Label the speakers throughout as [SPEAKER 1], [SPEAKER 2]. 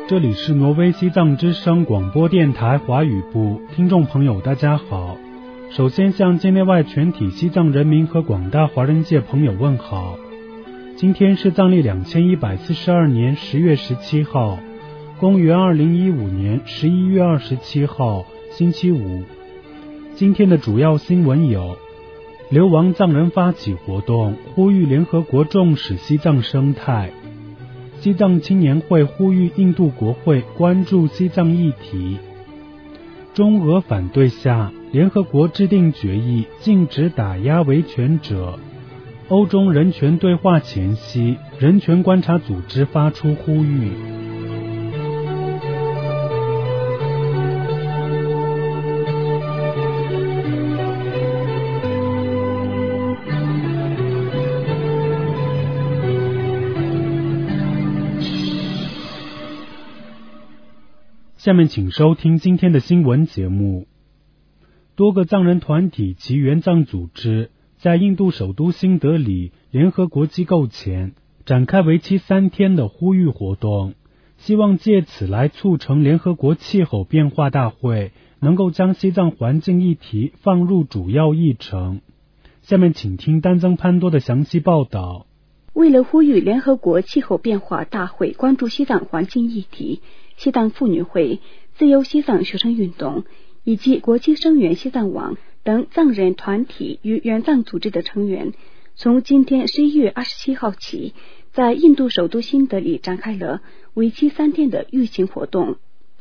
[SPEAKER 1] 这里是挪威西藏之声广播电台华语部，听众朋友大家好。首先向境内外全体西藏人民和广大华人界朋友问好。今天是藏历2142年10月17号，公元2015年11月27号，星期五。今天的主要新闻有：流亡藏人发起活动，呼吁联合国重视西藏生态；西藏青年会呼吁印度国会关注西藏议题；中俄反对下，联合国制定决议禁止打压维权者；欧中人权对话前夕，人权观察组织发出呼吁。下面请收听今天的新闻节目。多个藏人团体及援藏组织在印度首都新德里联合国机构前展开为期3天的呼吁活动，希望借此来促成联合国气候变化大会能够将西藏环境议题放入主要议程。下面请听丹增潘多的详细报道。
[SPEAKER 2] 为了呼吁联合国气候变化大会关注西藏环境议题，西藏妇女会、自由西藏学生运动以及国际声援西藏网等藏人团体与援藏组织的成员，从今天11月27号起，在印度首都新德里展开了为期3天的游行活动。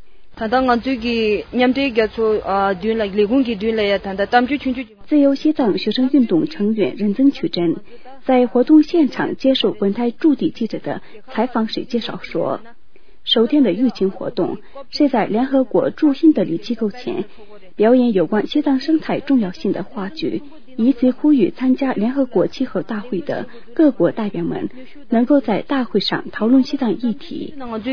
[SPEAKER 2] 自由西藏学生运动成员仁增曲珍在活动现场接受本台驻地记者的采访时介绍说，首天的游行活动是在联合国驻新德里机构前表演有关西藏生态重要性的话剧，以此呼吁参加联合国气候大会的各国代表们能够在大会上讨论西藏议题。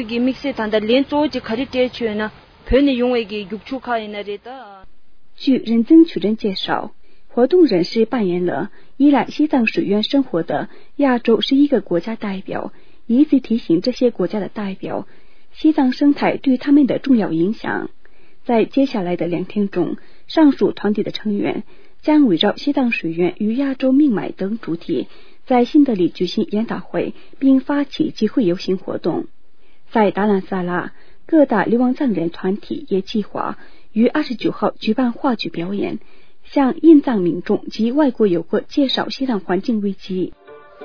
[SPEAKER 2] 据仁增曲珍介绍，活动人士扮演了依赖西藏水源生活的亚洲11个国家代表，以此提醒这些国家的代表西藏生态对他们的重要影响。在接下来的2天中，上述团体的成员将围绕西藏水源与亚洲命脉等主题，在新德里举行研讨会，并发起集会游行活动。在达兰萨拉，各大流亡藏人团体也计划于29号举办话剧表演，向印藏民众及外国游客介绍西藏环境危机。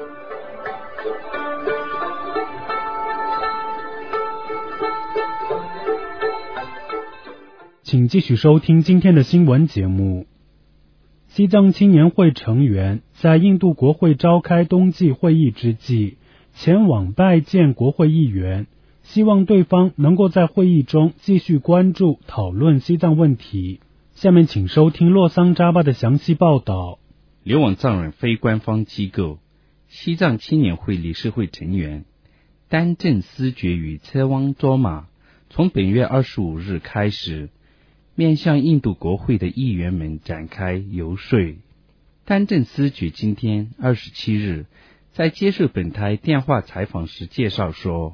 [SPEAKER 1] 请继续收听今天的新闻节目。西藏青年会成员在印度国会召开冬季会议之际，前往拜见国会议员，希望对方能够在会议中继续关注讨论西藏问题。下面请收听洛桑扎巴的详细报道。
[SPEAKER 3] 流亡藏人非官方机构西藏青年会理事会成员丹正思觉与车汪卓玛从本月25日开始面向印度国会的议员们展开游说。丹正思觉今天27日在接受本台电话采访时介绍说，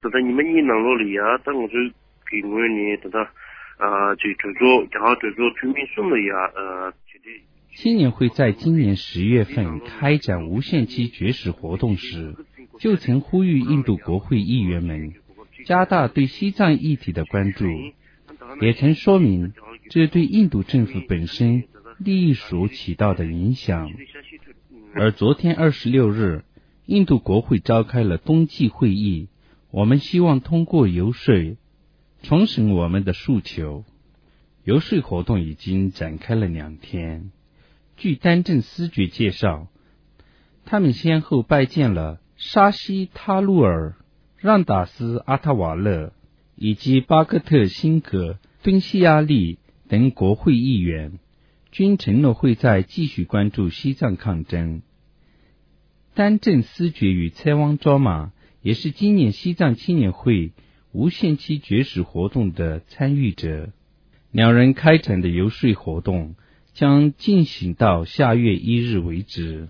[SPEAKER 3] 青年会在今年10月份开展无限期绝食活动时，就曾呼吁印度国会议员们加大对西藏议题的关注，也曾说明这对印度政府本身利益所起到的影响。而昨天26日，印度国会召开了冬季会议，我们希望通过游说重申我们的诉求。游说活动已经展开了2天。据丹正思觉介绍，他们先后拜见了沙希塔鲁尔、让达斯阿塔瓦勒以及巴克特辛格、敦西亚利等国会议员，均承诺会在继续关注西藏抗争。丹正思觉与车汪卓玛也是今年西藏青年会无限期绝食活动的参与者，两人开展的游说活动将进行到下月1日为止。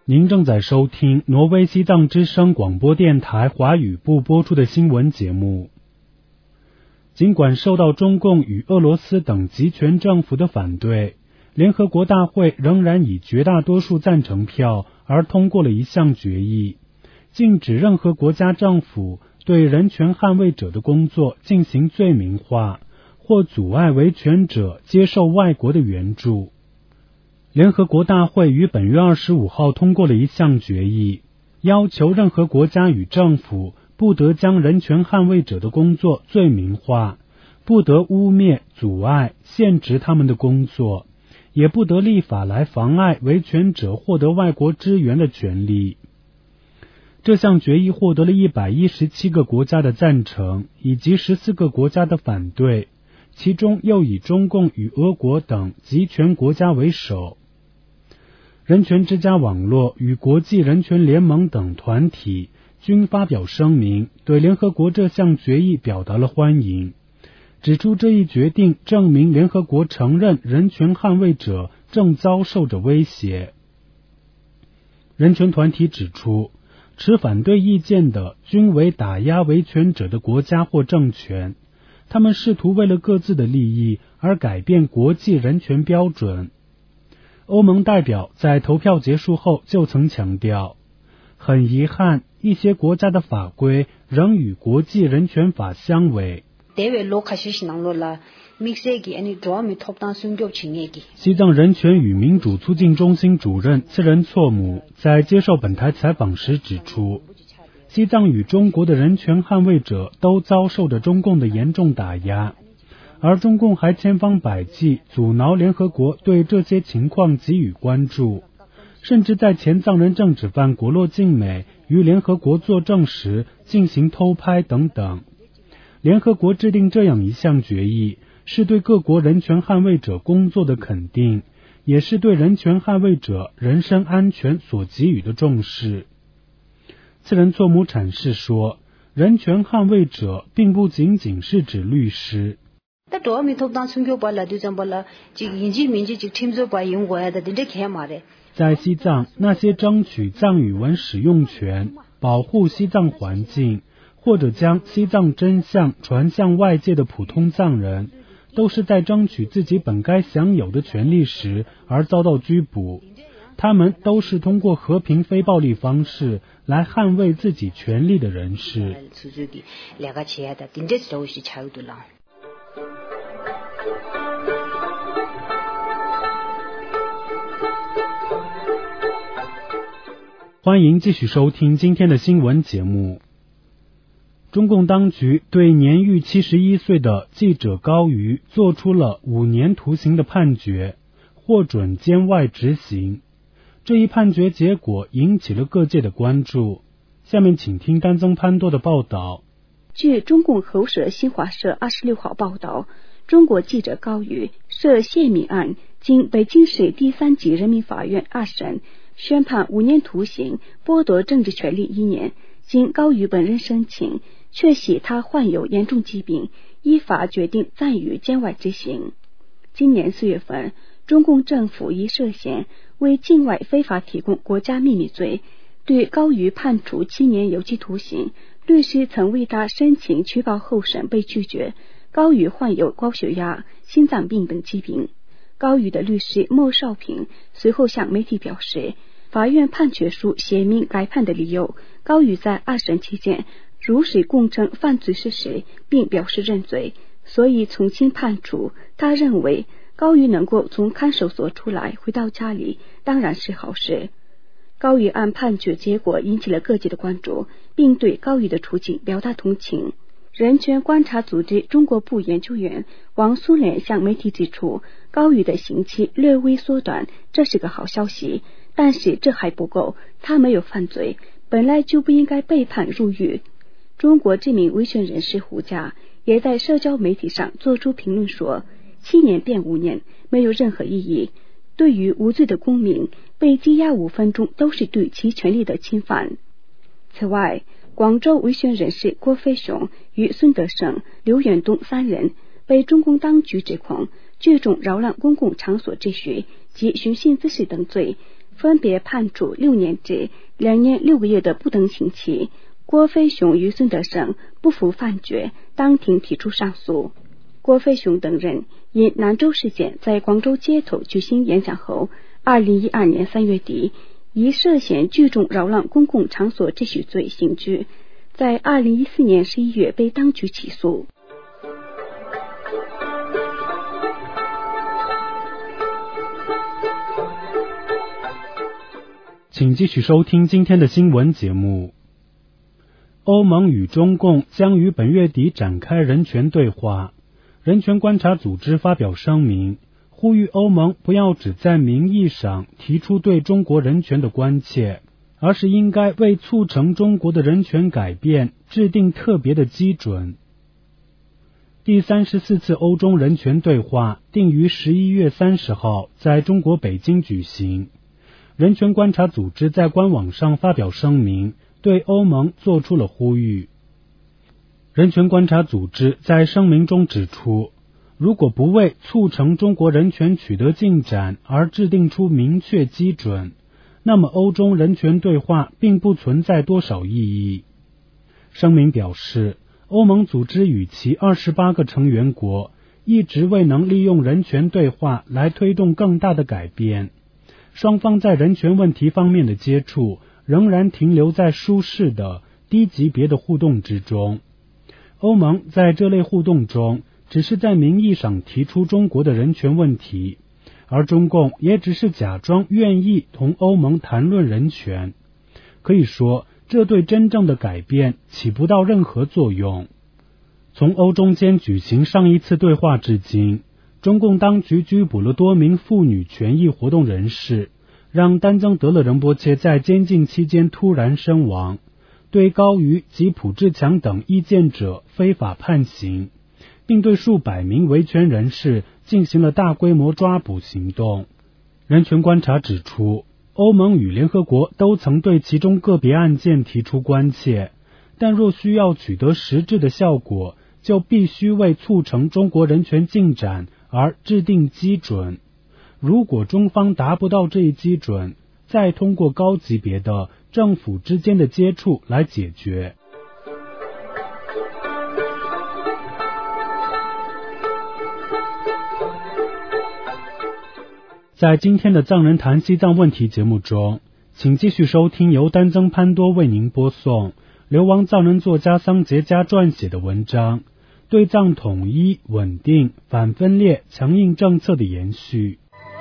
[SPEAKER 1] 您正在收听挪威西藏之声广播电台华语部播出的新闻节目。尽管受到中共与俄罗斯等集权政府的反对，联合国大会仍然以绝大多数赞成票而通过了一项决议，禁止任何国家政府对人权捍卫者的工作进行罪名化，或阻碍维权者接受外国的援助。联合国大会于本月25号通过了一项决议，要求任何国家与政府不得将人权捍卫者的工作罪名化，不得污蔑、阻碍、限制他们的工作，也不得立法来妨碍维权者获得外国支援的权利。这项决议获得了117个国家的赞成，以及14个国家的反对，其中又以中共与俄国等集权国家为首。人权之家网络与国际人权联盟等团体均发表声明，对联合国这项决议表达了欢迎，指出这一决定证明联合国承认人权捍卫者正遭受着威胁。人权团体指出，持反对意见的均为打压维权者的国家或政权，他们试图为了各自的利益而改变国际人权标准。欧盟代表在投票结束后就曾强调，很遗憾，一些国家的法规仍与国际人权法相违。西藏人权与民主促进中心主任次仁措姆在接受本台采访时指出，西藏与中国的人权捍卫者都遭受着中共的严重打压，而中共还千方百计阻挠联合国对这些情况给予关注，甚至在前藏人政治犯果洛净美与联合国作证时进行偷拍等等。联合国制定这样一项决议，是对各国人权捍卫者工作的肯定，也是对人权捍卫者人身安全所给予的重视。次仁措姆阐释说，人权捍卫者并不仅仅是指律师。在西藏，那些争取藏语文使用权、保护西藏环境，或者将西藏真相传向外界的普通藏人，都是在争取自己本该享有的权利时而遭到拘捕。他们都是通过和平非暴力方式来捍卫自己权利的人士。欢迎继续收听今天的新闻节目。中共当局对年逾71岁的记者高瑜作出了5年徒刑的判决，获准监外执行。这一判决结果引起了各界的关注。下面请听丹增潘多的报道。
[SPEAKER 2] 据中共喉舌新华社26号报道，中国记者高瑜涉泄密案，经北京市第3级人民法院2审，宣判5年徒刑，剥夺政治权利1年。经高瑜本人申请，确系他患有严重疾病，依法决定暂予监外执行。今年4月份，中共政府以涉嫌为境外非法提供国家秘密罪，对高瑜判处7年有期徒刑。律师曾为他申请取保候审被拒绝。高瑜患有高血压、心脏病等疾病。高瑜的律师莫少平随后向媒体表示，法院判决书写明改判的理由，高瑜在2审期间如实供称犯罪事实，并表示认罪，所以从轻判处。他认为高瑜能够从看守所出来回到家里当然是好事。高瑜案判决结果引起了各界的关注，并对高瑜的处境表达同情。人权观察组织中国部研究员王苏联向媒体指出，高瑜的刑期略微缩短，这是个好消息，但是这还不够，他没有犯罪，本来就不应该被判入狱。中国知名维权人士胡佳也在社交媒体上做出评论说，7年变5年没有任何意义，对于无罪的公民，被羁押5分钟都是对其权利的侵犯。此外，广州维权人士郭飞雄与孙德胜、刘远东3人被中共当局指控聚众扰乱公共场所秩序及寻衅滋事等罪， 分别判处6年至2年6个月的不等刑期。郭飞雄与孙德胜不服判决，当庭提出上诉。郭飞雄等人因兰州事件在广州街头举行演讲后，2012年3月底以涉嫌聚众扰乱公共场所秩序罪刑拘，在2014年11月被当局起诉。
[SPEAKER 1] 请继续收听今天的新闻节目。欧盟与中共将于本月底展开人权对话。人权观察组织发表声明，呼吁欧盟不要只在名义上提出对中国人权的关切，而是应该为促成中国的人权改变制定特别的基准。第34次欧中人权对话定于11月30号在中国北京举行。人权观察组织在官网上发表声明，对欧盟做出了呼吁。人权观察组织在声明中指出，如果不为促成中国人权取得进展而制定出明确基准，那么欧中人权对话并不存在多少意义。声明表示，欧盟组织与其28个成员国一直未能利用人权对话来推动更大的改变，双方在人权问题方面的接触仍然停留在舒适的低级别的互动之中。欧盟在这类互动中只是在名义上提出中国的人权问题，而中共也只是假装愿意同欧盟谈论人权。可以说，这对真正的改变起不到任何作用。从欧中间举行上一次对话至今，中共当局拘捕了多名妇女权益活动人士，让丹增德勒仁波切在监禁期间突然身亡，对高瑜及朴志强等意见者非法判刑，并对数百名维权人士进行了大规模抓捕行动。人权观察指出，欧盟与联合国都曾对其中个别案件提出关切，但若需要取得实质的效果，就必须为促成中国人权进展而制定基准。如果中方达不到这一基准，再通过高级别的政府之间的接触来解决。在今天的藏人谈西藏问题节目中，请继续收听由丹增潘多为您播送流亡藏人作家桑杰加撰写的文章，对藏统一、稳定、反分裂、强硬政策的延续。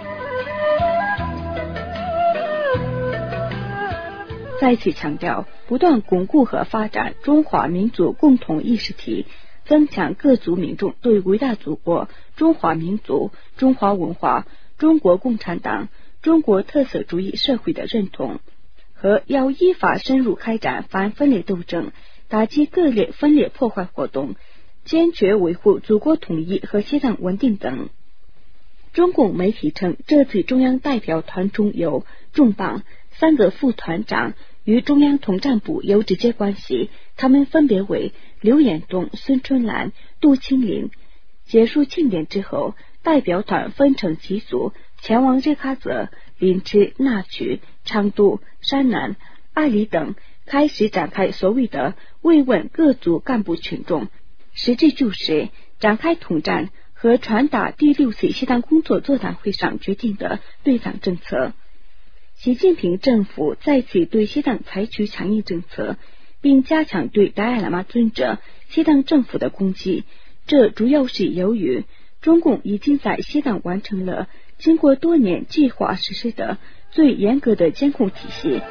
[SPEAKER 2] 再次强调，不断巩固和发展中华民族共同意识体，增强各族民众对伟大祖国、中华民族、中华文化、中国共产党、中国特色主义社会的认同，和要依法深入开展反分裂斗争，打击各类分裂破坏活动，坚决维护祖国统一和西藏稳定等。中共媒体称，这次中央代表团中有重磅3个副团长与中央统战部有直接关系，他们分别为刘延东、孙春兰、杜清林。结束庆典之后，代表团分成几组，前往日喀则、林芝、那曲、昌都、山南、阿里等，开始展开所谓的慰问各族干部群众，实质就是展开统战和传达第6次西藏工作座谈会上决定的对藏政策。习近平政府再次对西藏采取强硬政策，并加强对达赖喇嘛尊者、西藏政府的攻击，这主要是由于中共已经在西藏完成了经过多年计划实施的最严格的监控体系。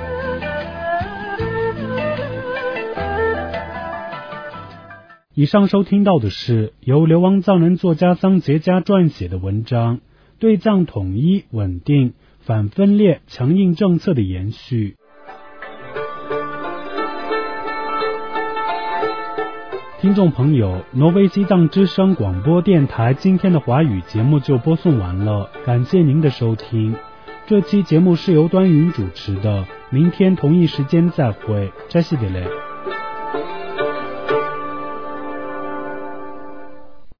[SPEAKER 1] 以上收听到的是由流亡藏人作家桑杰加撰写的文章，对藏统一、稳定、反分裂、强硬政策的延续。听众朋友，挪威西藏之声广播电台今天的华语节目就播送完了，感谢您的收听。这期节目是由端云主持的，明天同一时间再会，扎西德勒。